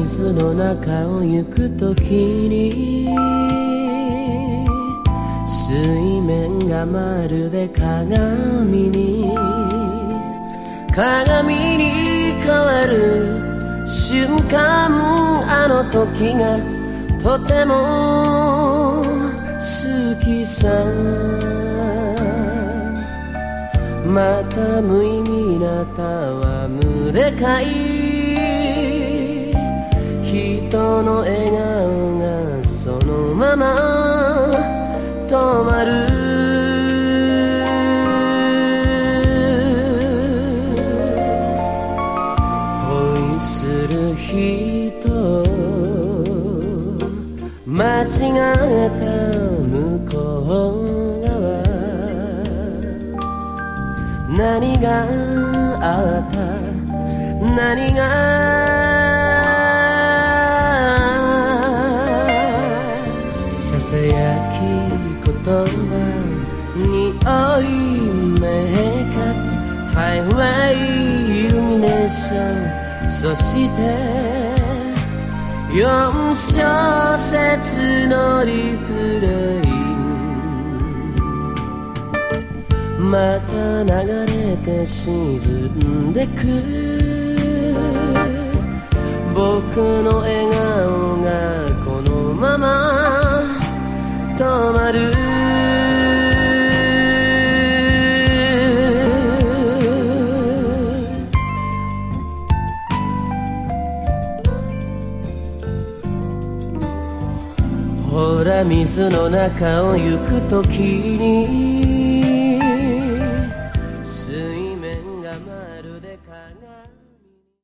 水の中を行くときに水面がまるで鏡に変わる瞬間、あの時がとても好きさ。また無意味な戯れかい、人の笑顔がそのまま止まる。恋する人、間違った向こう側、何があった、何がささやき言葉、匂いメイクアップ、ハイウェイイルミネーション、そして4小節のリフレイン、また流れて沈んでく、僕の笑顔がこのまま止まる。ほら水の中を行くときに水面がまるで鏡。